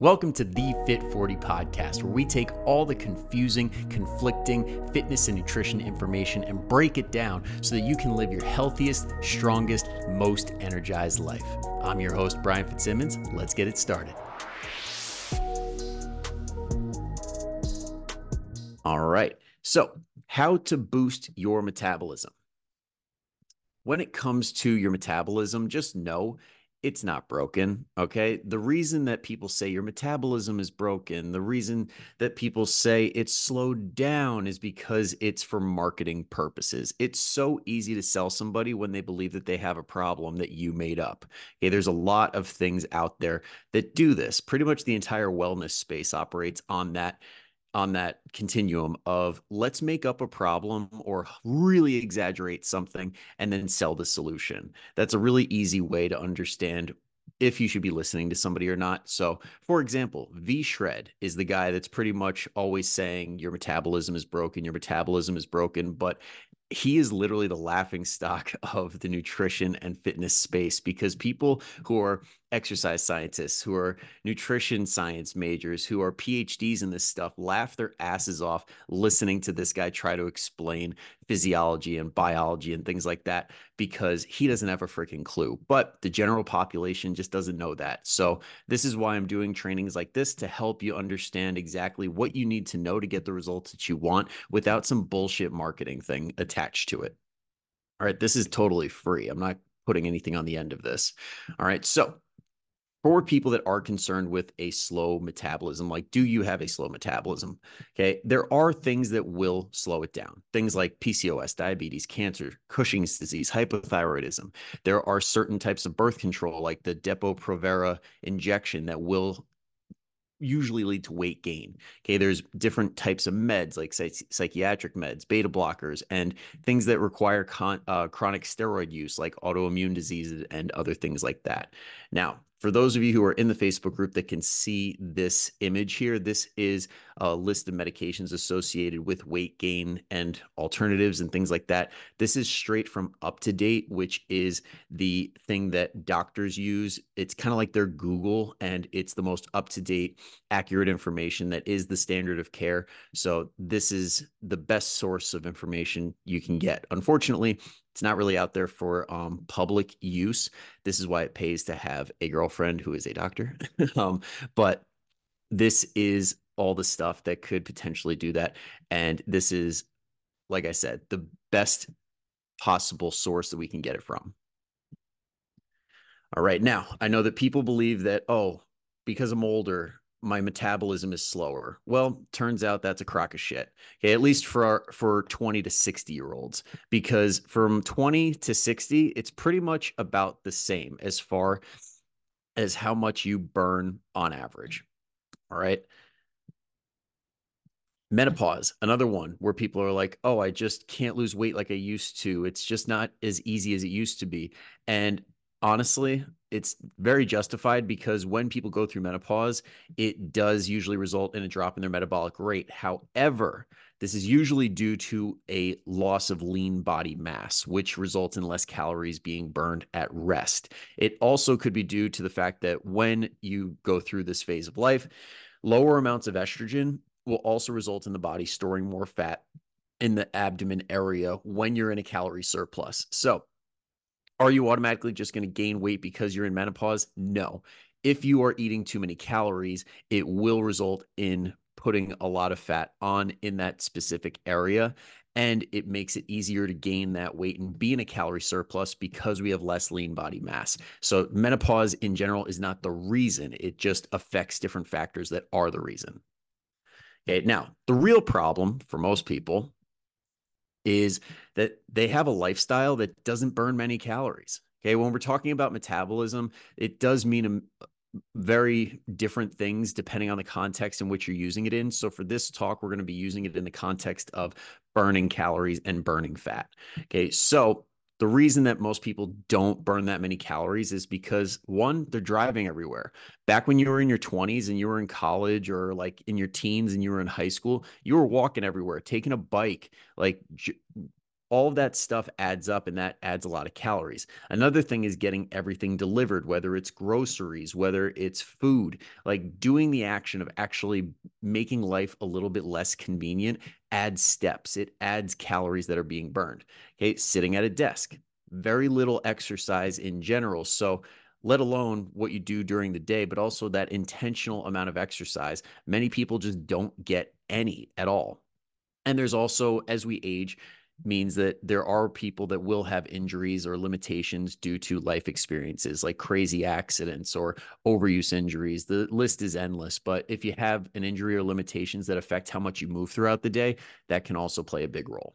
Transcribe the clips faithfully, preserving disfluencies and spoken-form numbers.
Welcome to the Fit forty podcast, where we take all the confusing, conflicting fitness and nutrition information and break it down so that you can live your healthiest, strongest, most energized life. I'm your host, Brian Fitzsimmons. Let's get it started. All right. So, how to boost your metabolism. When it comes to your metabolism, just know it's not broken, okay? The reason that people say your metabolism is broken, the reason that people say it's slowed down is because it's for marketing purposes. It's so easy to sell somebody when they believe that they have a problem that you made up. Okay, there's a lot of things out there that do this. Pretty much the entire wellness space operates on that on that continuum of let's make up a problem or really exaggerate something and then sell the solution. That's a really easy way to understand if you should be listening to somebody or not. So, for example, V-Shred is the guy that's pretty much always saying your metabolism is broken, your metabolism is broken, but he is literally the laughing stock of the nutrition and fitness space because people who are exercise scientists, who are nutrition science majors, who are P H Ds in this stuff, laugh their asses off listening to this guy try to explain physiology and biology and things like that because he doesn't have a freaking clue. But the general population just doesn't know that. So this is why I'm doing trainings like this to help you understand exactly what you need to know to get the results that you want without some bullshit marketing thing attached to it. All right, this is totally free. I'm not putting anything on the end of this. All right, so for people that are concerned with a slow metabolism, like, do you have a slow metabolism? Okay, there are things that will slow it down. Things like P C O S, diabetes, cancer, Cushing's disease, hypothyroidism. There are certain types of birth control, like the Depo-Provera injection, that will usually lead to weight gain. Okay, there's different types of meds like psych- psychiatric meds, beta blockers, and things that require con- uh, chronic steroid use like autoimmune diseases and other things like that. Now, for those of you who are in the Facebook group that can see this image here, this is a list of medications associated with weight gain and alternatives and things like that. This is straight from UpToDate, which is the thing that doctors use. It's kind of like their Google, and it's the most up-to-date, accurate information that is the standard of care. So this is the best source of information you can get. Unfortunately, it's not really out there for um, public use. This is why it pays to have a girlfriend who is a doctor. um, but this is all the stuff that could potentially do that. And this is, like I said, the best possible source that we can get it from. All right. Now, I know that people believe that, oh, because I'm older, my metabolism is slower. Well, turns out that's a crock of shit. Okay, at least for our, for twenty to sixty year olds, because from twenty to sixty, it's pretty much about the same as far as how much you burn on average. All right. Menopause, another one where people are like, oh, I just can't lose weight like I used to. It's just not as easy as it used to be. And honestly, it's very justified because when people go through menopause, it does usually result in a drop in their metabolic rate. However, this is usually due to a loss of lean body mass, which results in less calories being burned at rest. It also could be due to the fact that when you go through this phase of life, lower amounts of estrogen will also result in the body storing more fat in the abdomen area when you're in a calorie surplus. So, are you automatically just going to gain weight because you're in menopause? No. If you are eating too many calories, it will result in putting a lot of fat on in that specific area. And it makes it easier to gain that weight and be in a calorie surplus because we have less lean body mass. So menopause in general is not the reason. It just affects different factors that are the reason. Okay, now the real problem for most people is that they have a lifestyle that doesn't burn many calories. Okay, when we're talking about metabolism, it does mean very different things depending on the context in which you're using it in. So for this talk, we're going to be using it in the context of burning calories and burning fat. Okay, so the reason that most people don't burn that many calories is because, one, they're driving everywhere. Back when you were in your twenties and you were in college or like in your teens and you were in high school, you were walking everywhere, taking a bike, like all of that stuff adds up, and that adds a lot of calories. Another thing is getting everything delivered, whether it's groceries, whether it's food, like doing the action of actually making life a little bit less convenient adds steps. It adds calories that are being burned. Okay. Sitting at a desk, very little exercise in general. So, let alone what you do during the day, but also that intentional amount of exercise. Many people just don't get any at all. And there's also, as we age, means that there are people that will have injuries or limitations due to life experiences like crazy accidents or overuse injuries. The list is endless, but if you have an injury or limitations that affect how much you move throughout the day, that can also play a big role.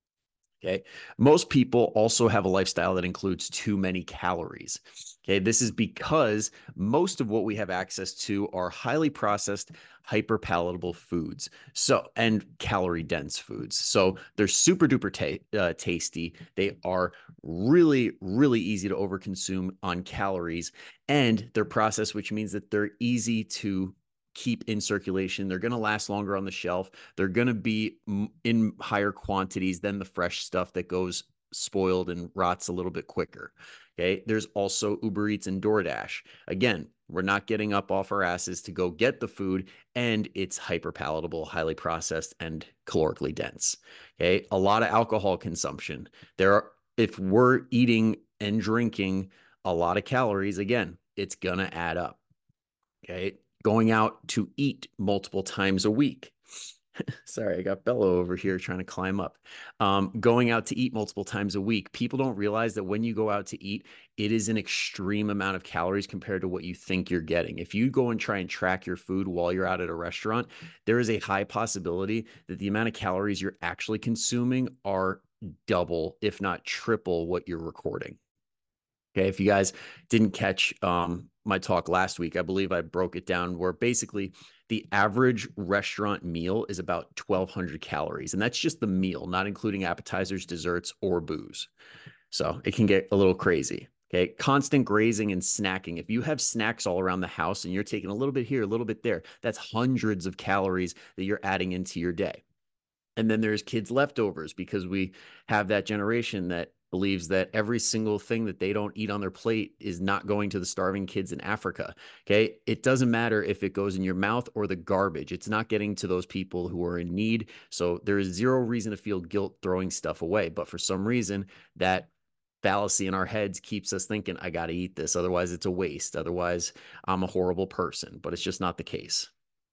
Okay. Most people also have a lifestyle that includes too many calories. Okay. This is because most of what we have access to are highly processed, hyper palatable foods. So, and calorie dense foods. So they're super duper ta- uh, tasty. They are really, really easy to overconsume on calories, and they're processed, which means that they're easy to keep in circulation. They're going to last longer on the shelf. They're going to be in higher quantities than the fresh stuff that goes spoiled and rots a little bit quicker. Okay. There's also Uber Eats and DoorDash. Again, we're not getting up off our asses to go get the food, and it's hyper palatable, highly processed, and calorically dense. Okay. A lot of alcohol consumption. There are, if we're eating and drinking a lot of calories, again, it's going to add up. Okay. Going out to eat multiple times a week. Sorry, I got Bello over here trying to climb up. Um, going out to eat multiple times a week. People don't realize that when you go out to eat, it is an extreme amount of calories compared to what you think you're getting. If you go and try and track your food while you're out at a restaurant, there is a high possibility that the amount of calories you're actually consuming are double, if not triple, what you're recording. Okay. If you guys didn't catch um, my talk last week, I believe I broke it down where basically the average restaurant meal is about twelve hundred calories. And that's just the meal, not including appetizers, desserts, or booze. So it can get a little crazy. Okay. Constant grazing and snacking. If you have snacks all around the house and you're taking a little bit here, a little bit there, that's hundreds of calories that you're adding into your day. And then there's kids' leftovers, because we have that generation that believes that every single thing that they don't eat on their plate is not going to the starving kids in Africa. Okay. It doesn't matter if it goes in your mouth or the garbage, it's not getting to those people who are in need. So there is zero reason to feel guilt throwing stuff away. But for some reason, that fallacy in our heads keeps us thinking, I got to eat this. Otherwise, it's a waste. Otherwise, I'm a horrible person. But it's just not the case.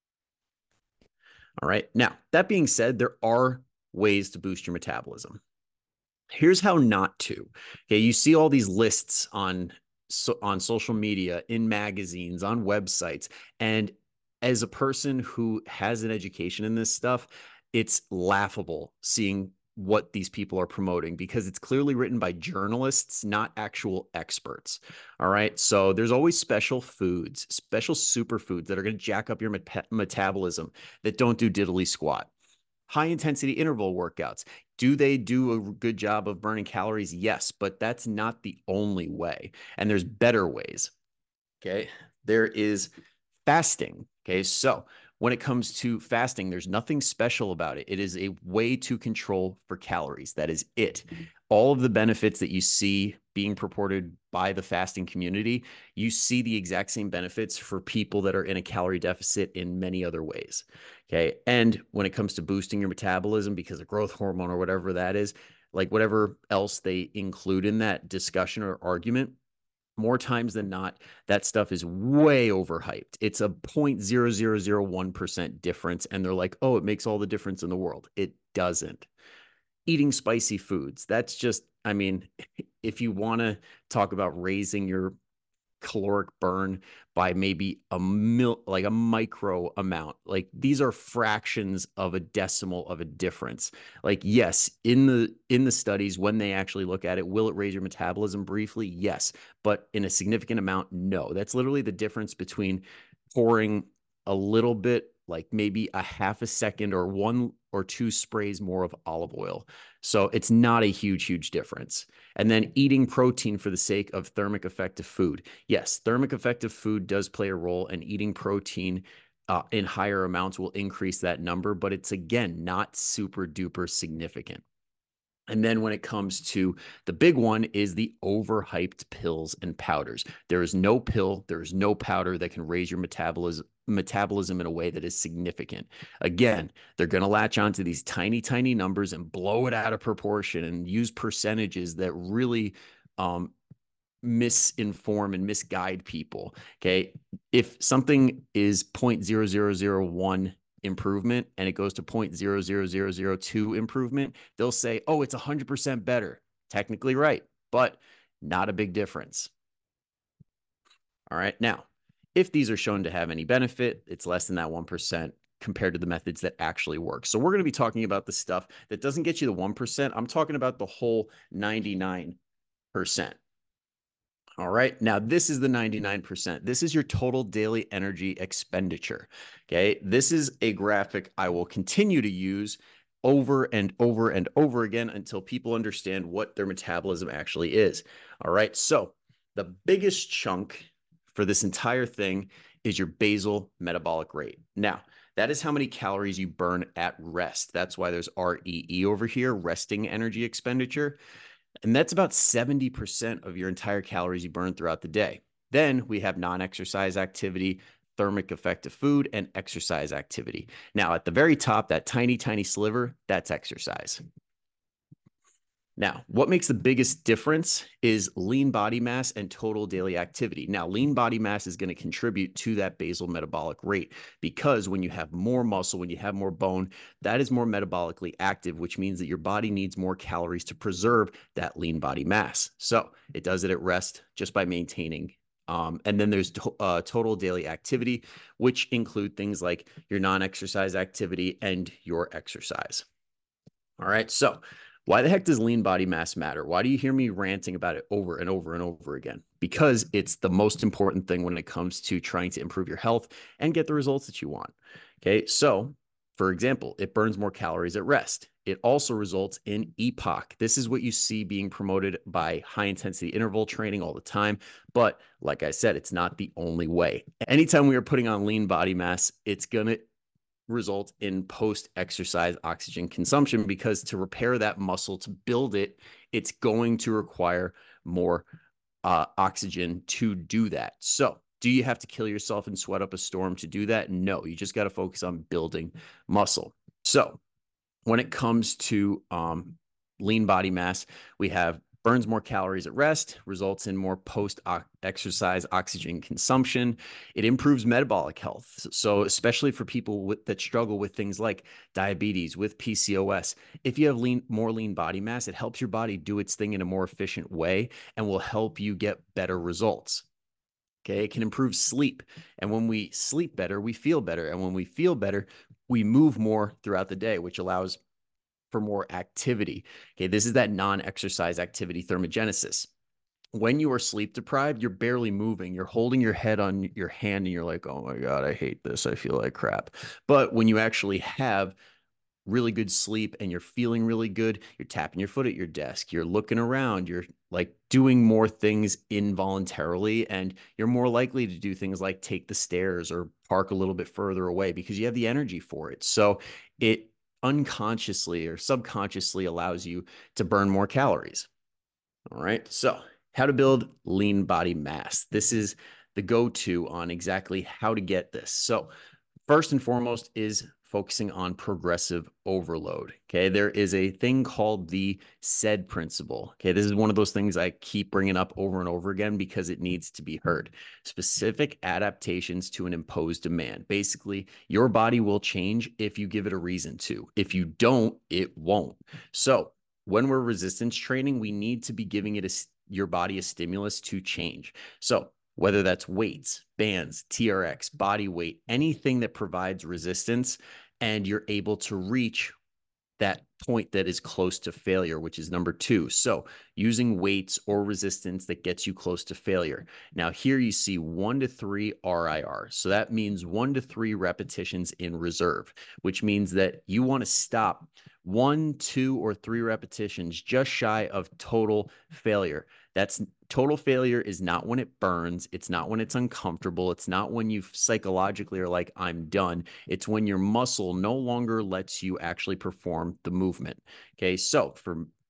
All right. Now, that being said, there are ways to boost your metabolism. Here's how not to. Okay, you see all these lists on so, on social media, in magazines, on websites, and as a person who has an education in this stuff, it's laughable seeing what these people are promoting, because it's clearly written by journalists, not actual experts. All right. So there's always special foods, special superfoods that are going to jack up your met- metabolism that don't do diddly squat. High intensity interval workouts. Do they do a good job of burning calories? Yes, but that's not the only way. And there's better ways. Okay. There is fasting. Okay. So when it comes to fasting, there's nothing special about it. It is a way to control for calories. That is it. All of the benefits that you see being purported by the fasting community, you see the exact same benefits for people that are in a calorie deficit in many other ways. Okay. And when it comes to boosting your metabolism because of growth hormone or whatever that is, like whatever else they include in that discussion or argument, more times than not, that stuff is way overhyped. It's a zero point zero zero zero one percent difference. And they're like, oh, it makes all the difference in the world. It doesn't. Eating spicy foods. That's just, I mean, if you want to talk about raising your caloric burn by maybe a mil, like a micro amount. Like these are fractions of a decimal of a difference. Like, yes, in the in the studies, when they actually look at it, will it raise your metabolism briefly? Yes, but in a significant amount, no. That's literally the difference between pouring a little bit, like maybe a half a second or one or two sprays more of olive oil. So it's not a huge, huge difference. And then eating protein for the sake of thermic effective food. Yes, thermic effective food does play a role, and eating protein uh, in higher amounts will increase that number, but it's again not super duper significant. And then when it comes to the big one is the overhyped pills and powders. There is no pill, there is no powder that can raise your metabolism metabolism in a way that is significant. Again, they're going to latch onto these tiny, tiny numbers and blow it out of proportion and use percentages that really um, misinform and misguide people. Okay. If something is zero point zero zero zero one improvement and it goes to zero point zero zero zero zero two improvement, they'll say, oh, it's one hundred percent better. Technically right, but not a big difference. All right. Now, if these are shown to have any benefit, it's less than that one percent compared to the methods that actually work. So we're going to be talking about the stuff that doesn't get you the one percent. I'm talking about the whole ninety-nine percent. All right. Now, this is the ninety-nine percent. This is your total daily energy expenditure. Okay. This is a graphic I will continue to use over and over and over again until people understand what their metabolism actually is. All right. So the biggest chunk for this entire thing is your basal metabolic rate. Now, that is how many calories you burn at rest. That's why there's R E E over here, resting energy expenditure. And that's about seventy percent of your entire calories you burn throughout the day. Then we have non-exercise activity, thermic effect of food, and exercise activity. Now, at the very top, that tiny, tiny sliver, that's exercise. Now, what makes the biggest difference is lean body mass and total daily activity. Now, lean body mass is going to contribute to that basal metabolic rate because when you have more muscle, when you have more bone, that is more metabolically active, which means that your body needs more calories to preserve that lean body mass. So it does it at rest just by maintaining. Um, and then there's to, uh, total daily activity, which include things like your non-exercise activity and your exercise. All right. So why the heck does lean body mass matter? Why do you hear me ranting about it over and over and over again? Because it's the most important thing when it comes to trying to improve your health and get the results that you want. Okay. So, for example, it burns more calories at rest. It also results in E P O C. This is what you see being promoted by high intensity interval training all the time. But like I said, it's not the only way. Anytime we are putting on lean body mass, it's going to result in post-exercise oxygen consumption because to repair that muscle, to build it, it's going to require more uh, oxygen to do that. So do you have to kill yourself and sweat up a storm to do that? No, you just got to focus on building muscle. So when it comes to um, lean body mass, we have burns more calories at rest, results in more post-exercise oxygen consumption. It improves metabolic health. So especially for people with, that struggle with things like diabetes, with P C O S, if you have lean, more lean body mass, it helps your body do its thing in a more efficient way and will help you get better results. Okay, it can improve sleep. And when we sleep better, we feel better. And when we feel better, we move more throughout the day, which allows for more activity. Okay, this is that non-exercise activity thermogenesis. When you are sleep deprived, you're barely moving. You're holding your head on your hand and you're like, oh my God, I hate this. I feel like crap. But when you actually have really good sleep and you're feeling really good, you're tapping your foot at your desk, you're looking around, you're like doing more things involuntarily, and you're more likely to do things like take the stairs or park a little bit further away because you have the energy for it. So it unconsciously or subconsciously allows you to burn more calories. All right. So how to build lean body mass. This is the go-to on exactly how to get this. So first and foremost is focusing on progressive overload. Okay. There is a thing called the S A I D principle. Okay. This is one of those things I keep bringing up over and over again because it needs to be heard. Specific adaptations to an imposed demand. Basically, your body will change if you give it a reason to. If you don't, it won't. So when we're resistance training, we need to be giving it a, your body a stimulus to change. So whether that's weights, bands, T R X, body weight, anything that provides resistance, and you're able to reach that point that is close to failure, which is number two. So using weights or resistance that gets you close to failure. Now here you see one to three R I R. So that means one to three repetitions in reserve, which means that you want to stop one, two, or three repetitions just shy of total failure. That's total failure is not when it burns. It's not when it's uncomfortable. It's not when you psychologically are like, I'm done. It's when your muscle no longer lets you actually perform the movement. Okay. So for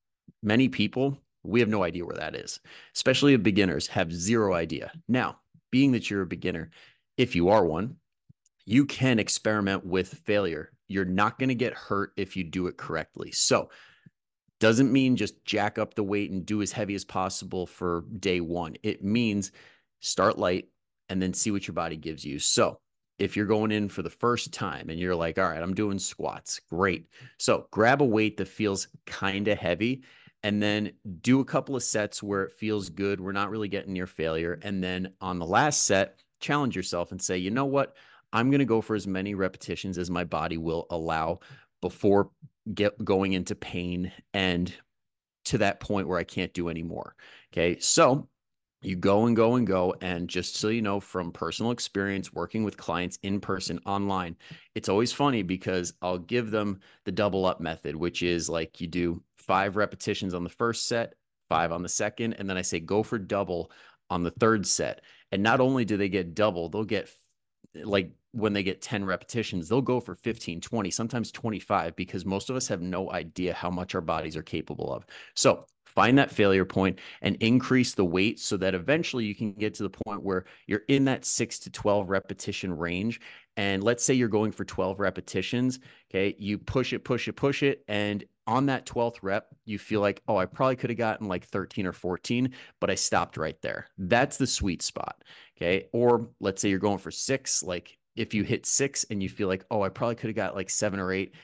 Many people, we have no idea where that is, especially beginners have zero idea. Now, being that you're a beginner, if you are one, you can experiment with failure. You're not going to get hurt if you do it correctly. So, doesn't mean just jack up the weight and do as heavy as possible for day one. It means start light and then see what your body gives you. So, if you're going in for the first time and you're like, all right, I'm doing squats, great. So, grab a weight that feels kind of heavy and then do a couple of sets where it feels good. We're not really getting near failure. And then on the last set, challenge yourself and say, you know what? I'm going to go for as many repetitions as my body will allow before get going into pain and to that point where I can't do anymore. Okay. So you go and go and go. And just so you know, from personal experience working with clients in person, online, it's always funny because I'll give them the double up method, which is like you do five repetitions on the first set, five on the second, and then I say go for double on the third set. And not only do they get double, they'll get like when they get ten repetitions, they'll go for fifteen, twenty, sometimes twenty-five, because most of us have no idea how much our bodies are capable of. So find that failure point and increase the weight so that eventually you can get to the point where you're in that six to twelve repetition range. And let's say you're going for twelve repetitions. Okay. You push it, push it, push it. And on that twelfth rep, you feel like, oh, I probably could have gotten like thirteen or fourteen, but I stopped right there. That's the sweet spot. Okay. Or let's say you're going for six. Like if you hit six and you feel like, oh, I probably could have got like seven or eight,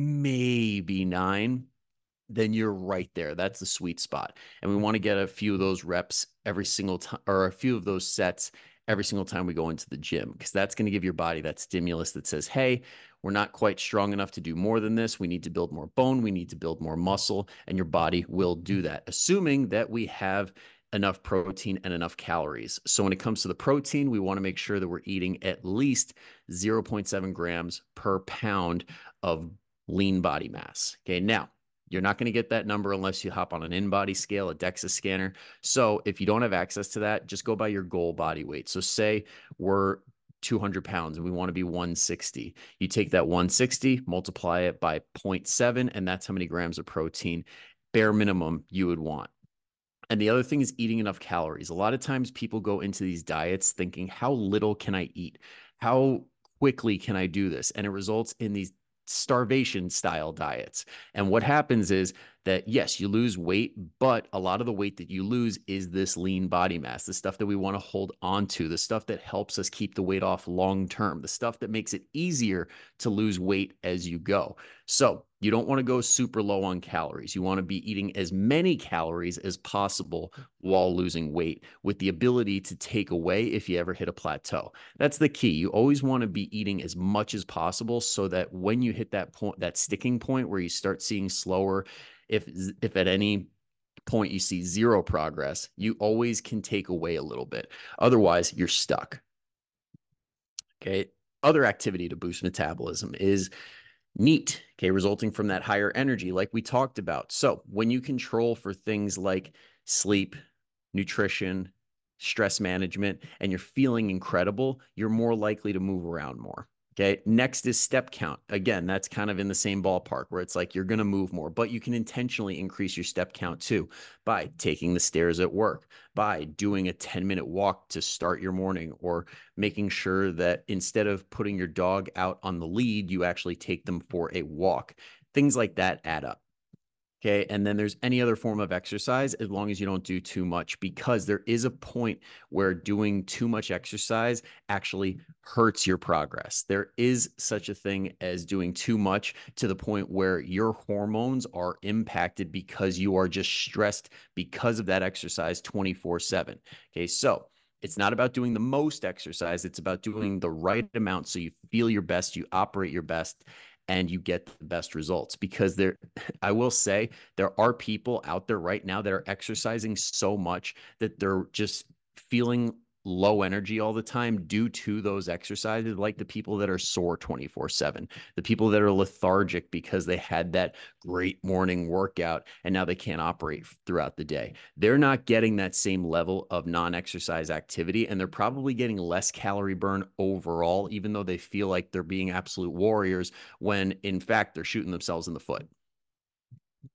maybe nine, then you're right there. That's the sweet spot. And we want to get a few of those reps every single time, or a few of those sets every single time we go into the gym, because that's going to give your body that stimulus that says, hey, we're not quite strong enough to do more than this. We need to build more bone. We need to build more muscle. And your body will do that, assuming that we have enough protein and enough calories. So when it comes to the protein, we want to make sure that we're eating at least zero point seven grams per pound of lean body mass. Okay. Now, you're not going to get that number unless you hop on an in-body scale, a DEXA scanner. So if you don't have access to that, just go by your goal body weight. So say we're two hundred pounds and we want to be one sixty. You take that one sixty, multiply it by zero point seven, and that's how many grams of protein, bare minimum, you would want. And the other thing is eating enough calories. A lot of times people go into these diets thinking, how little can I eat? How quickly can I do this? And it results in these starvation style diets. And what happens is that, yes, you lose weight, but a lot of the weight that you lose is this lean body mass, the stuff that we want to hold on to, the stuff that helps us keep the weight off long term, the stuff that makes it easier to lose weight as you go. So you don't want to go super low on calories. You want to be eating as many calories as possible while losing weight, with the ability to take away if you ever hit a plateau. That's the key. You always want to be eating as much as possible so that when you hit that point, that sticking point where you start seeing slower, if if at any point you see zero progress, you always can take away a little bit. Otherwise, you're stuck. Okay. Other activity to boost metabolism is NEAT, okay, resulting from that higher energy, like we talked about. So when you control for things like sleep, nutrition, stress management, and you're feeling incredible, you're more likely to move around more. Okay. Next is step count. Again, that's kind of in the same ballpark where it's like you're going to move more, but you can intentionally increase your step count too by taking the stairs at work, by doing a ten minute walk to start your morning, or making sure that instead of putting your dog out on the lead, you actually take them for a walk. Things like that add up. Okay. And then there's any other form of exercise, as long as you don't do too much, because there is a point where doing too much exercise actually hurts your progress. There is such a thing as doing too much to the point where your hormones are impacted because you are just stressed because of that exercise twenty-four seven. Okay. So it's not about doing the most exercise. It's about doing the right amount so you feel your best, you operate your best, and you get the best results. Because there, I will say, there are people out there right now that are exercising so much that they're just feeling low energy all the time due to those exercises, like the people that are sore twenty-four seven, the people that are lethargic because they had that great morning workout and now they can't operate throughout the day. They're not getting that same level of non-exercise activity, and they're probably getting less calorie burn overall, even though they feel like they're being absolute warriors when in fact they're shooting themselves in the foot.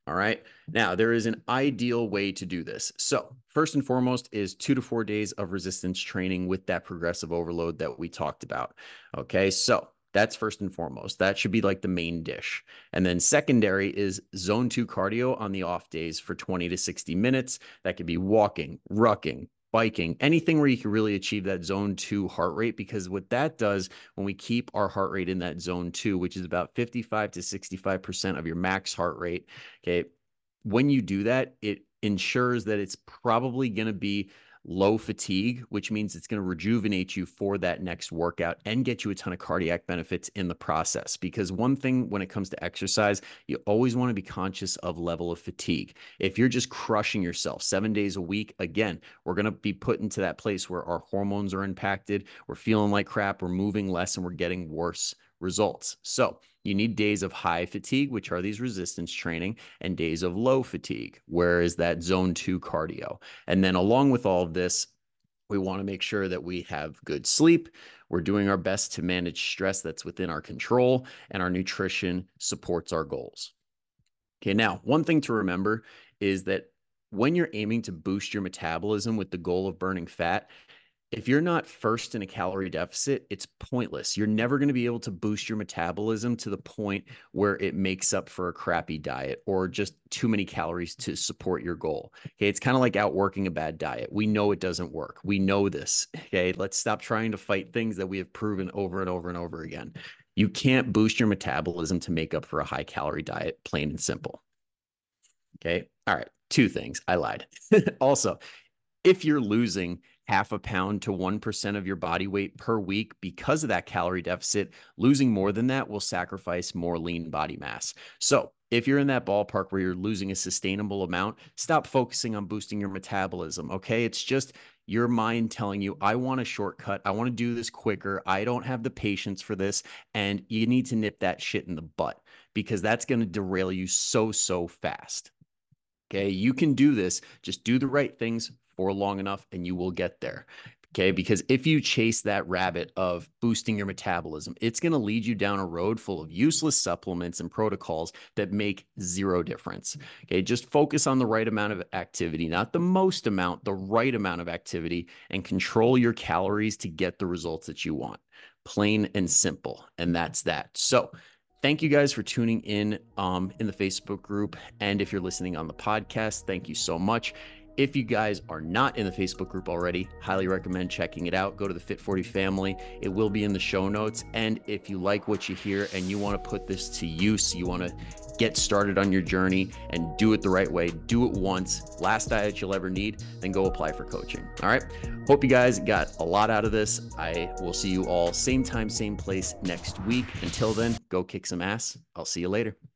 All right. Now, there is an ideal way to do this. So, first and foremost is two to four days of resistance training with that progressive overload that we talked about. Okay. So, that's first and foremost. That should be like the main dish. And then secondary is zone two cardio on the off days for twenty to sixty minutes. That could be walking, rucking, biking, anything where you can really achieve that zone two heart rate, because what that does when we keep our heart rate in that zone two, which is about fifty-five to sixty-five percent of your max heart rate. Okay. When you do that, it ensures that it's probably going to be low fatigue, which means it's going to rejuvenate you for that next workout and get you a ton of cardiac benefits in the process. Because one thing when it comes to exercise, you always want to be conscious of level of fatigue. If you're just crushing yourself seven days a week, again, we're going to be put into that place where our hormones are impacted. We're feeling like crap. We're moving less and we're getting worse results. So you need days of high fatigue, which are these resistance training, and days of low fatigue, where is that zone two cardio. And then along with all of this, we want to make sure that we have good sleep. We're doing our best to manage stress that's within our control, and our nutrition supports our goals. Okay, now, one thing to remember is that when you're aiming to boost your metabolism with the goal of burning fat, if you're not first in a calorie deficit, it's pointless. You're never going to be able to boost your metabolism to the point where it makes up for a crappy diet or just too many calories to support your goal. Okay. It's kind of like outworking a bad diet. We know it doesn't work. We know this. Okay. Let's stop trying to fight things that we have proven over and over and over again. You can't boost your metabolism to make up for a high calorie diet, plain and simple. Okay. All right. Two things. I lied. Also, if you're losing half a pound to one percent of your body weight per week because of that calorie deficit, losing more than that will sacrifice more lean body mass. So if you're in that ballpark where you're losing a sustainable amount, stop focusing on boosting your metabolism. Okay. It's just your mind telling you, I want a shortcut. I want to do this quicker. I don't have the patience for this. And you need to nip that shit in the butt, because that's going to derail you so, so fast. Okay. You can do this. Just do the right things for long enough and you will get there. Okay. Because if you chase that rabbit of boosting your metabolism, it's going to lead you down a road full of useless supplements and protocols that make zero difference. Okay. Just focus on the right amount of activity, not the most amount, the right amount of activity, and control your calories to get the results that you want. Plain and simple. And that's that. So thank you guys for tuning in um, in the Facebook group. And if you're listening on the podcast, thank you so much. If you guys are not in the Facebook group already, highly recommend checking it out. Go to the Fit forty family. It will be in the show notes. And if you like what you hear and you want to put this to use, you want to get started on your journey and do it the right way, do it once, last diet you'll ever need, then go apply for coaching. All right. Hope you guys got a lot out of this. I will see you all same time, same place next week. Until then, go kick some ass. I'll see you later.